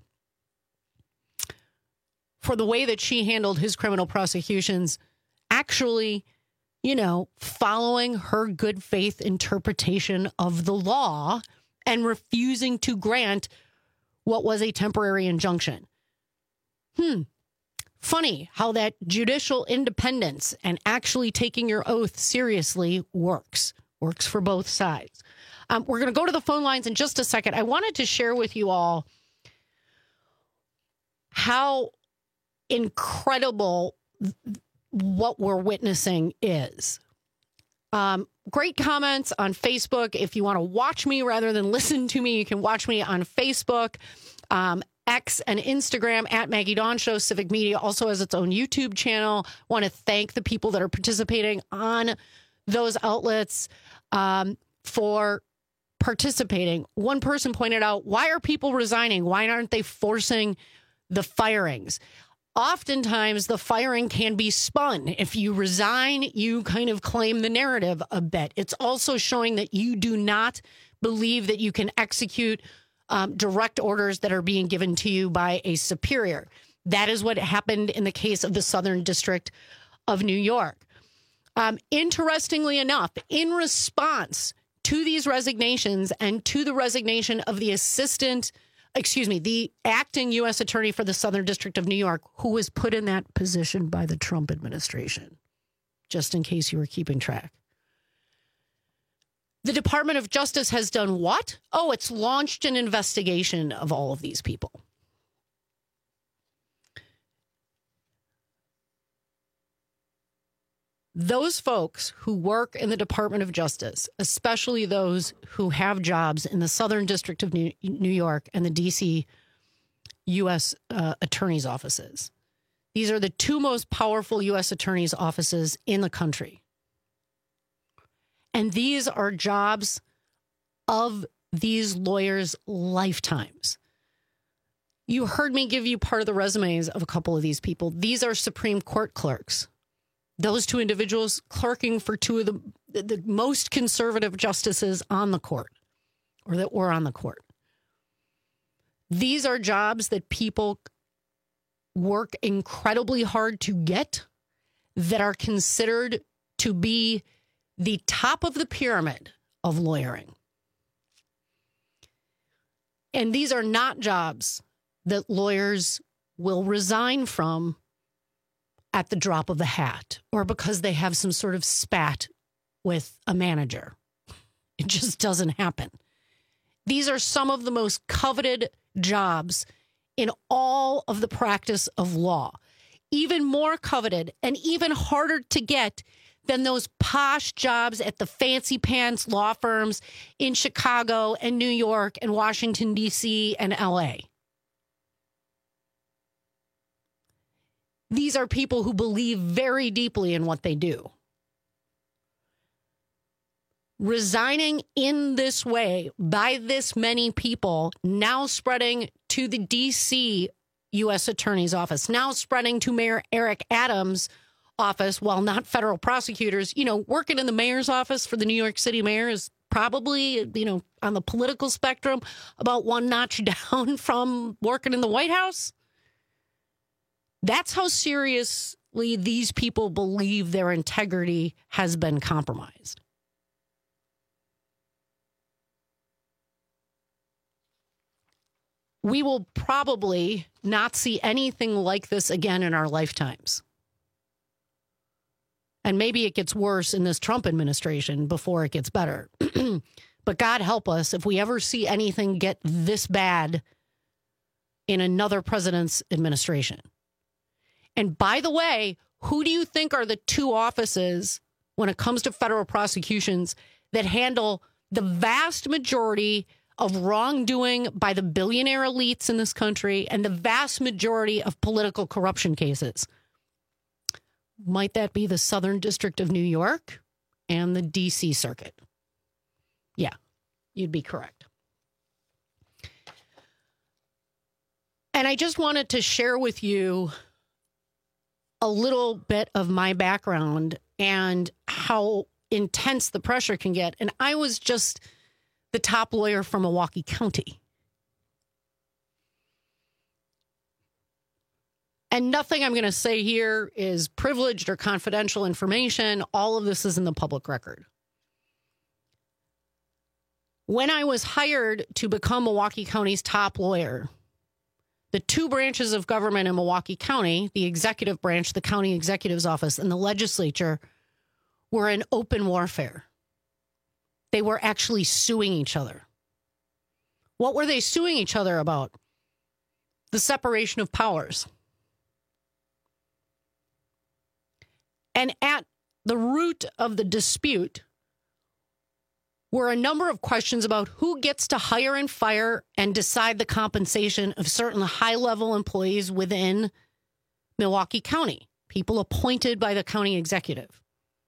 for the way that she handled his criminal prosecutions, actually, you know, following her good faith interpretation of the law and refusing to grant what was a temporary injunction. Hmm. Funny how that judicial independence and actually taking your oath seriously works. Works for both sides. Um, we're going to go to the phone lines in just a second. I wanted to share with you all how incredible what we're witnessing is. Um, great comments on Facebook. If you want to watch me rather than listen to me, you can watch me on Facebook, um, X, and Instagram at Maggie Dawn Show. Civic Media also has its own YouTube channel. Want to thank the people that are participating on those outlets um, for participating. One person pointed out, why are people resigning? Why aren't they forcing the firings? Oftentimes, the firing can be spun. If you resign, you kind of claim the narrative a bit. It's also showing that you do not believe that you can execute um, direct orders that are being given to you by a superior. That is what happened in the case of the Southern District of New York. Um, interestingly enough, in response to these resignations and to the resignation of the assistant excuse me, the acting U S attorney for the Southern District of New York, who was put in that position by the Trump administration, just in case you were keeping track. The Department of Justice has done what? Oh, it's launched an investigation of all of these people. Those folks who work in the Department of Justice, especially those who have jobs in the Southern District of New York and the D C U S uh, attorney's offices, these are the two most powerful U S attorney's offices in the country. And these are jobs of these lawyers' lifetimes. You heard me give you part of the resumes of a couple of these people. These are Supreme Court clerks. Those two individuals clerking for two of the, the most conservative justices on the court, or that were on the court. These are jobs that people work incredibly hard to get, that are considered to be the top of the pyramid of lawyering. And these are not jobs that lawyers will resign from at the drop of a hat, or because they have some sort of spat with a manager. It just doesn't happen. These are some of the most coveted jobs in all of the practice of law. Even more coveted and even harder to get than those posh jobs at the fancy pants law firms in Chicago and New York and Washington, D C and L A. These are people who believe very deeply in what they do. Resigning in this way by this many people, now spreading to the D C U S Attorney's Office, now spreading to Mayor Eric Adams' office, while not federal prosecutors. You know, working in the mayor's office for the New York City mayor is probably, you know, on the political spectrum, about one notch down from working in the White House. That's how seriously these people believe their integrity has been compromised. We will probably not see anything like this again in our lifetimes. And maybe it gets worse in this Trump administration before it gets better. But God help us if we ever see anything get this bad in another president's administration. And by the way, who do you think are the two offices when it comes to federal prosecutions that handle the vast majority of wrongdoing by the billionaire elites in this country and the vast majority of political corruption cases? Might that be the Southern District of New York and the D C Circuit? Yeah, you'd be correct. And I just wanted to share with you a little bit of my background and how intense the pressure can get. And I was just the top lawyer from Milwaukee County. And nothing I'm going to say here is privileged or confidential information. All of this is in the public record. When I was hired to become Milwaukee County's top lawyer, the two branches of government in Milwaukee County, the executive branch, the county executive's office, and the legislature, were in open warfare. They were actually suing each other. What were they suing each other about? The separation of powers. And at the root of the dispute were a number of questions about who gets to hire and fire and decide the compensation of certain high-level employees within Milwaukee County, people appointed by the county executive.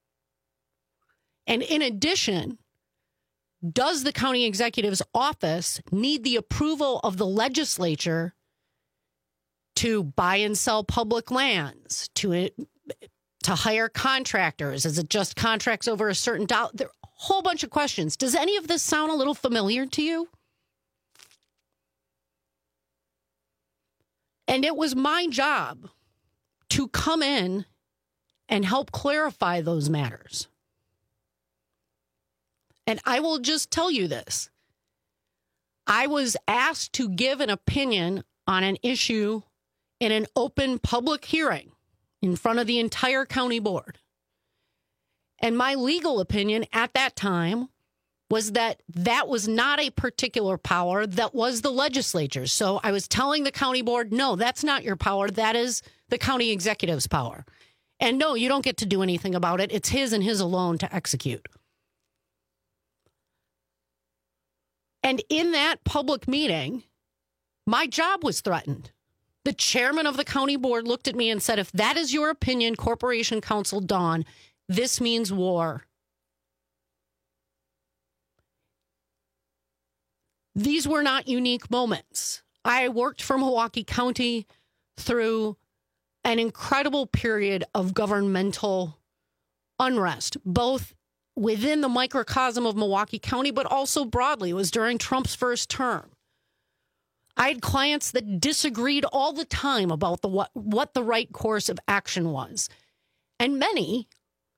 And in addition, does the county executive's office need the approval of the legislature to buy and sell public lands, to, to hire contractors? Is it just contracts over a certain dollar? There are a whole bunch of questions. Does any of this sound a little familiar to you? And it was my job to come in and help clarify those matters. And I will just tell you this. I was asked to give an opinion on an issue in an open public hearing in front of the entire county board. And my legal opinion at that time was that that was not a particular power, that was the legislature's. So I was telling the county board, no, that's not your power. That is the county executive's power. And no, you don't get to do anything about it. It's his and his alone to execute. And in that public meeting, my job was threatened. The chairman of the county board looked at me and said, if that is your opinion, Corporation Counsel Dawn, this means war. These were not unique moments. I worked for Milwaukee County through an incredible period of governmental unrest, both within the microcosm of Milwaukee County, but also broadly. It was during Trump's first term. I had clients that disagreed all the time about the what, what the right course of action was. And many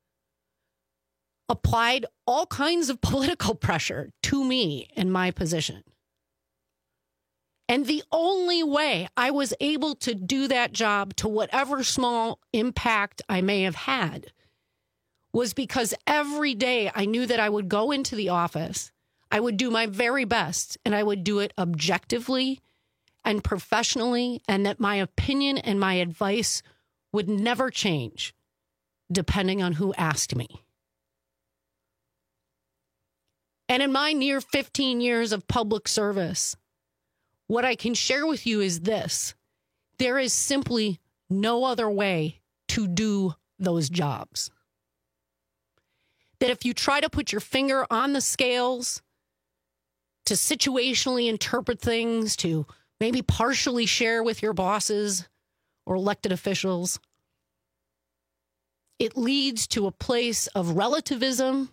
applied all kinds of political pressure to me in my position. And the only way I was able to do that job to whatever small impact I may have had was because every day I knew that I would go into the office, I would do my very best, and I would do it objectively and professionally, and that my opinion and my advice would never change depending on who asked me. And in my near fifteen years of public service, what I can share with you is this: there is simply no other way to do those jobs. That if you try to put your finger on the scales, to situationally interpret things, to maybe partially share with your bosses or elected officials, it leads to a place of relativism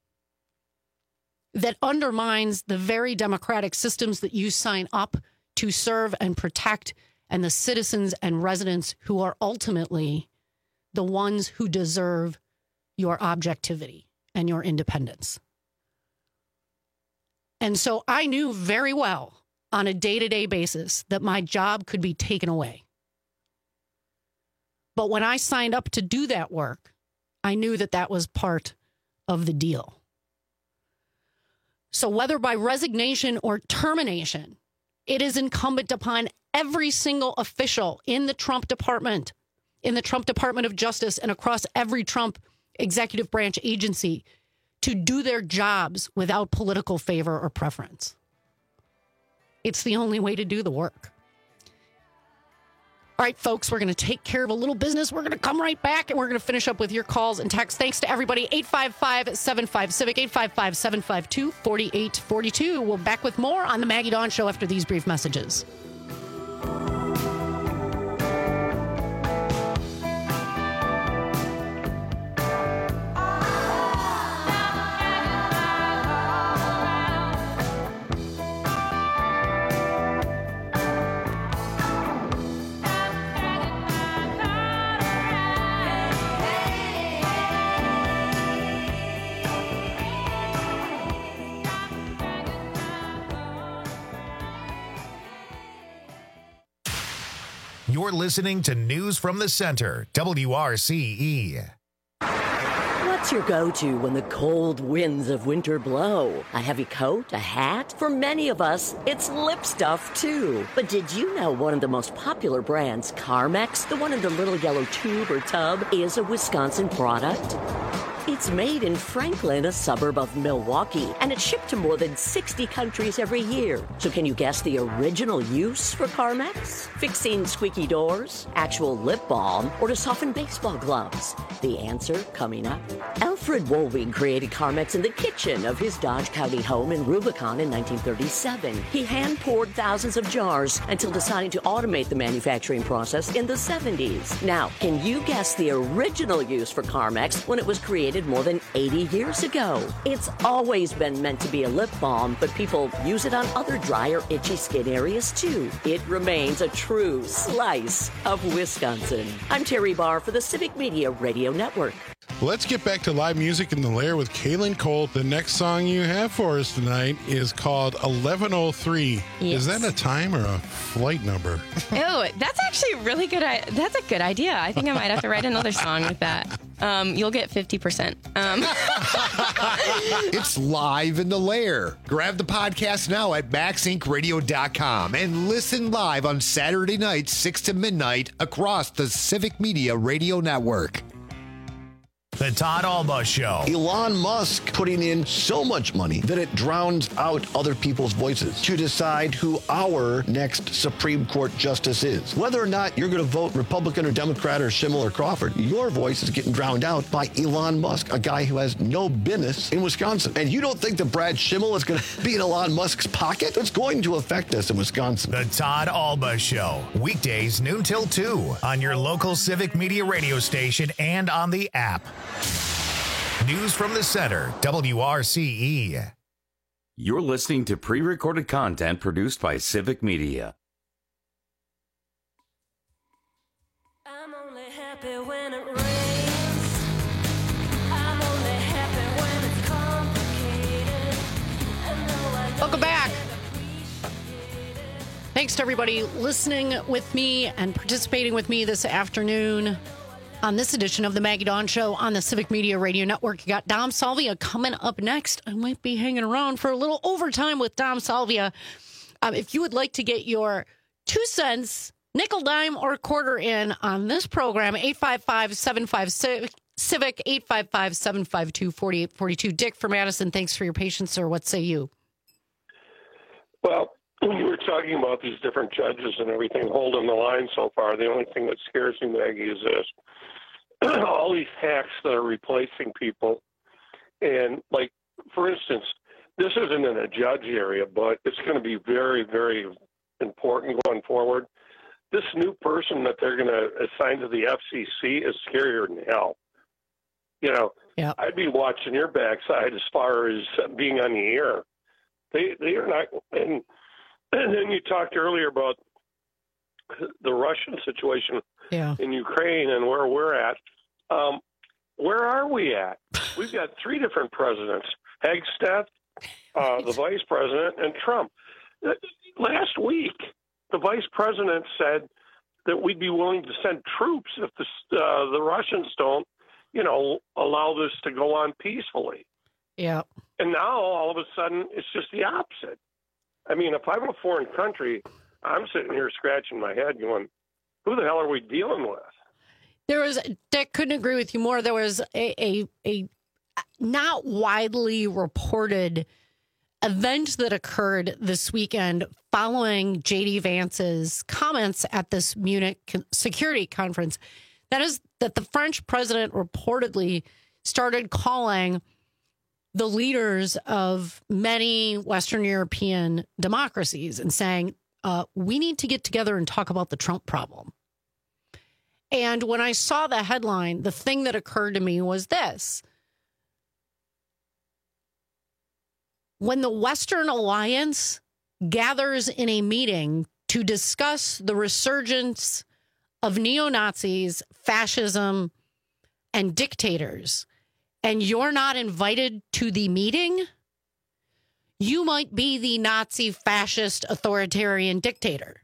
that undermines the very democratic systems that you sign up to serve and protect, and the citizens and residents who are ultimately the ones who deserve your objectivity and your independence. And so I knew very well on a day-to-day basis that my job could be taken away. But when I signed up to do that work, I knew that that was part of the deal. So whether by resignation or termination, it is incumbent upon every single official in the Trump department, in the Trump Department of Justice, and across every Trump executive branch agency to do their jobs without political favor or preference. It's the only way to do the work. All right, folks, we're going to take care of a little business. We're going to come right back, and we're going to finish up with your calls and texts. Thanks to everybody. eight five five, seven five, CIVIC, eight five five, seven five two, four eight four two. We'll be back with more on the Maggie Dawn Show after these brief messages. You're listening to News from the Center, W R C E. What's What's your go-to when the cold winds of winter blow? A heavy coat? A hat? For many of us, it's lip stuff, too. But did you know one of the most popular brands, Carmex, the one in the little yellow tube or tub, is a Wisconsin product? It's made in Franklin, a suburb of Milwaukee, and it's shipped to more than sixty countries every year. So can you guess the original use for Carmex? Fixing squeaky doors, actual lip balm, or to soften baseball gloves? The answer coming up. Alfred Woolwing created Carmex in the kitchen of his Dodge County home in Rubicon in nineteen thirty-seven. He hand-poured thousands of jars until deciding to automate the manufacturing process in the seventies. Now, can you guess the original use for Carmex when it was created more than eighty years ago? It's always been meant to be a lip balm, but people use it on other dry or itchy skin areas too. It remains a true slice of Wisconsin. I'm Terry Barr for the Civic Media Radio Network. Let's get back to live music in the Lair with Kaylin Cole. The next song you have for us tonight is called eleven oh three. Yes. Is that a time or a flight number? Oh, that's actually a really good. I- that's a good idea. I think I might have to write another song with that. Um, you'll get fifty percent. Um. It's live in the Lair. Grab the podcast now at max inc radio dot com and listen live on Saturday nights, six to midnight across the Civic Media Radio Network. The Todd Alba Show. Elon Musk putting in so much money that it drowns out other people's voices to decide who our next Supreme Court justice is. Whether or not you're going to vote Republican or Democrat or Schimmel or Crawford, your voice is getting drowned out by Elon Musk, a guy who has no business in Wisconsin. And you don't think that Brad Schimmel is going to be in Elon Musk's pocket? It's going to affect us in Wisconsin. The Todd Alba Show. Weekdays noon till two on your local Civic Media radio station and on the app. News from the Center, W R C E. You're listening to pre-recorded content produced by Civic Media. I'm only happy when it rains. I'm only happy when it's complicated. And though I Welcome back. Thanks to everybody listening with me and participating with me this afternoon on this edition of the Maggie Dawn Show on the Civic Media Radio Network. You got Dom Salvia coming up next. I might be hanging around for a little overtime with Dom Salvia. Um, if you would like to get your two cents, nickel, dime, or quarter in on this program, eight five five, seven five six, Civic, eight five five, seven five two, four eight four two. Dick from Madison, thanks for your patience, sir. What say you? Well, when you were talking about these different judges and everything holding the line so far, the only thing that scares me, Maggie, is this. All these hacks that are replacing people. And, like, for instance, this isn't in a judge area, but it's going to be very, very important going forward. This new person that they're going to assign to the F C C is scarier than hell. You know, yeah. I'd be watching your backside as far as being on the air. They, they are not. And, and then you talked earlier about the Russian situation yeah. in Ukraine and where we're at. Um, where are we at? We've got three different presidents, Hagstead, uh, the vice president, and Trump. Last week, the vice president said that we'd be willing to send troops if the, uh, the Russians don't, you know, allow this to go on peacefully. Yeah. And now, all of a sudden, it's just the opposite. I mean, if I'm a foreign country, I'm sitting here scratching my head going, who the hell are we dealing with? There was, Dick, couldn't agree with you more. There was a, a, a not widely reported event that occurred this weekend following J D Vance's comments at this Munich security conference. That is that the French president reportedly started calling the leaders of many Western European democracies and saying, uh, we need to get together and talk about the Trump problem. And when I saw the headline, the thing that occurred to me was this. When the Western Alliance gathers in a meeting to discuss the resurgence of neo-Nazis, fascism, and dictators, and you're not invited to the meeting, you might be the Nazi, fascist, authoritarian dictator.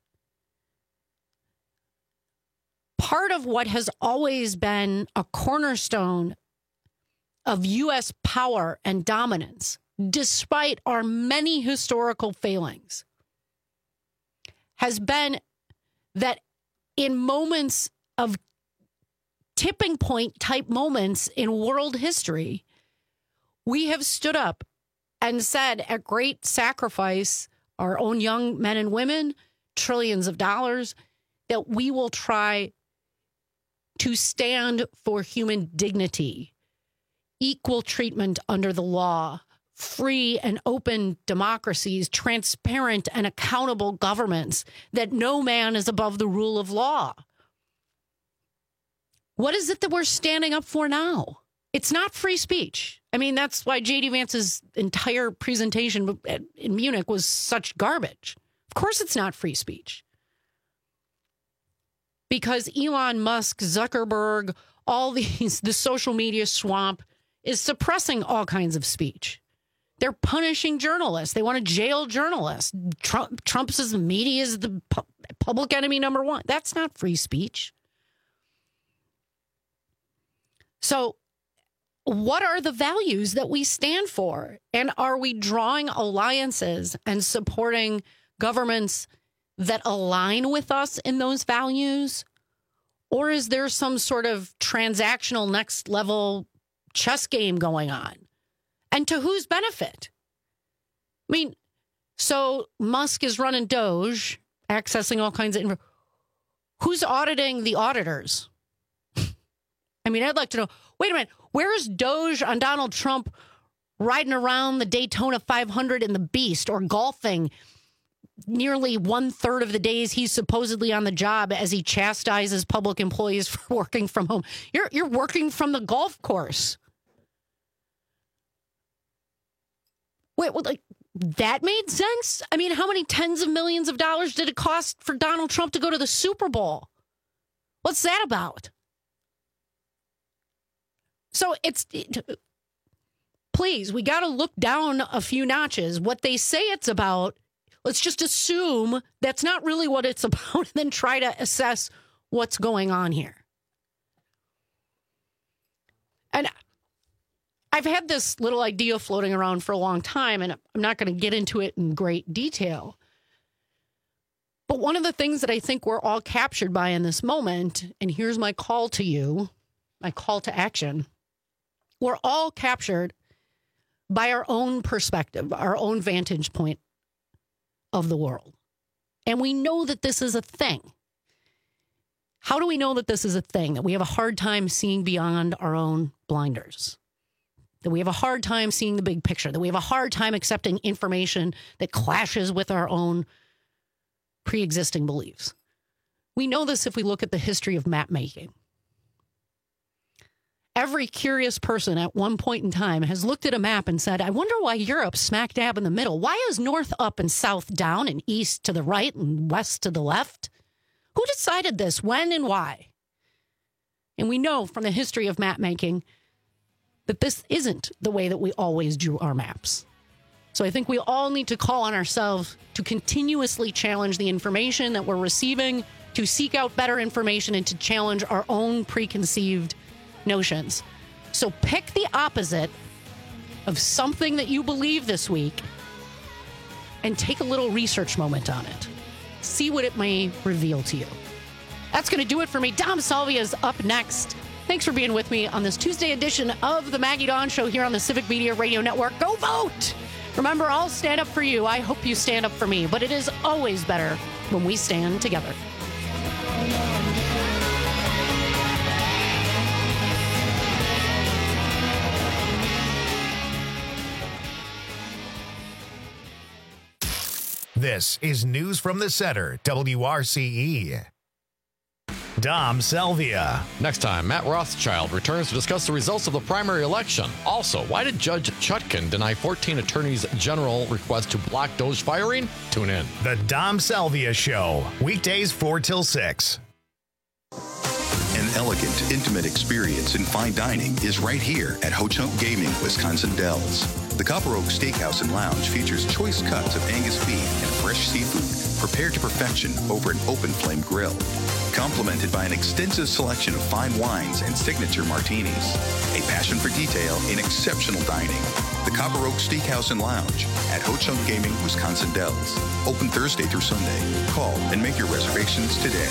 Part of what has always been a cornerstone of U S power and dominance, despite our many historical failings, has been that in moments of tipping point type moments in world history, we have stood up and said at great sacrifice, our own young men and women, trillions of dollars, that we will try to stand for human dignity, equal treatment under the law, free and open democracies, transparent and accountable governments, that no man is above the rule of law. What is it that we're standing up for now? It's not free speech. I mean, that's why J D Vance's entire presentation in Munich was such garbage. Of course it's not free speech. Because Elon Musk, Zuckerberg, all these, the social media swamp is suppressing all kinds of speech. They're punishing journalists. They want to jail journalists. Trump, Trump's media is the pu- public enemy number one. That's not free speech. So what are the values that we stand for? And are we drawing alliances and supporting governments that align with us in those values? Or is there some sort of transactional next level chess game going on? And to whose benefit? I mean, so Musk is running Doge, accessing all kinds of info. Who's auditing the auditors? I mean, I'd like to know, wait a minute, where's Doge on Donald Trump riding around the Daytona five hundred in the Beast or golfing nearly one third of the days he's supposedly on the job as he chastises public employees for working from home? You're, you're working from the golf course. Wait, well, like, that made sense? I mean, how many tens of millions of dollars did it cost for Donald Trump to go to the Super Bowl? What's that about? So it's, it, please, we got to look down a few notches. What they say it's about, let's just assume that's not really what it's about and then try to assess what's going on here. And I've had this little idea floating around for a long time, and I'm not going to get into it in great detail. But one of the things that I think we're all captured by in this moment, and here's my call to you, my call to action, we're all captured by our own perspective, our own vantage point of the world. And we know that this is a thing. How do we know that this is a thing? That we have a hard time seeing beyond our own blinders? That we have a hard time seeing the big picture, that we have a hard time accepting information that clashes with our own pre-existing beliefs. We know this if we look at the history of map making. Every curious person at one point in time has looked at a map and said, I wonder why Europe's smack dab in the middle. Why is north up and south down and east to the right and west to the left? Who decided this, when and why? And we know from the history of map making that this isn't the way that we always drew our maps. So I think we all need to call on ourselves to continuously challenge the information that we're receiving, to seek out better information, and to challenge our own preconceived notions. So pick the opposite of something that you believe this week and take a little research moment on it. See what it may reveal to you. That's going to do it for me. Dom Salvia is up next. Thanks for being with me on this Tuesday edition of the Maggie Dawn Show here on the Civic Media Radio Network. Go vote! Remember, I'll stand up for you. I hope you stand up for me. But it is always better when we stand together. This is News from the Center, W R C E. Dom Salvia. Next time, Matt Rothschild returns to discuss the results of the primary election. Also, why did Judge Chutkan deny fourteen attorneys general request to block Doge firing? Tune in. The Dom Salvia Show, weekdays four till six. An elegant, intimate experience in fine dining is right here at Ho Chunk Gaming, Wisconsin Dells. The Copper Oak Steakhouse and Lounge features choice cuts of Angus beef and fresh seafood prepared to perfection over an open flame grill. complemented by an extensive selection of fine wines and signature martinis. A passion for detail in exceptional dining. The Copper Oak Steakhouse and Lounge at Ho Chunk Gaming, Wisconsin Dells. Open Thursday through Sunday. Call and make your reservations today.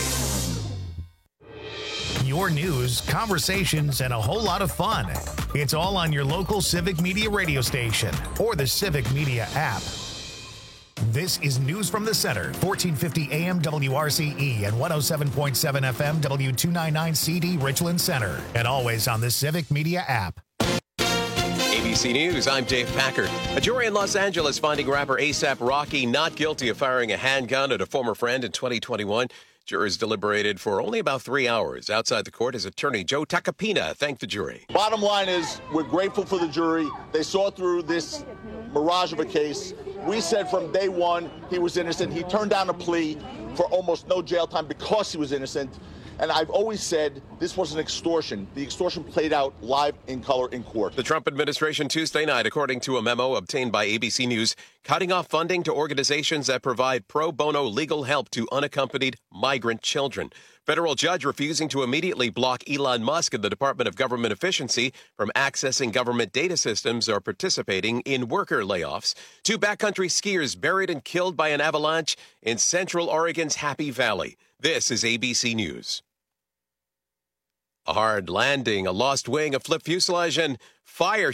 Your news, conversations, and a whole lot of fun. It's all on your local Civic Media radio station or the Civic Media app. This is News from the Center, fourteen fifty A M W R C E and one oh seven point seven F M W two ninety-nine C D Richland Center, and always on the Civic Media app. A B C News, I'm Dave Packard. A jury in Los Angeles finding rapper A$AP Rocky not guilty of firing a handgun at a former friend in twenty twenty-one. Jurors deliberated for only about three hours. Outside the court, his attorney, Joe Tacopina, thanked the jury. Bottom line is, we're grateful for the jury. They saw through this mirage of a case. We said from day one he was innocent. He turned down a plea for almost no jail time because he was innocent. And I've always said this was an extortion. The extortion played out live in color in court. The Trump administration Tuesday night, according to a memo obtained by A B C News, cutting off funding to organizations that provide pro bono legal help to unaccompanied migrant children. Federal judge refusing to immediately block Elon Musk and the Department of Government Efficiency from accessing government data systems or participating in worker layoffs. Two backcountry skiers buried and killed by an avalanche in central Oregon's Happy Valley. This is A B C News. A hard landing, a lost wing, a flipped fuselage, and fire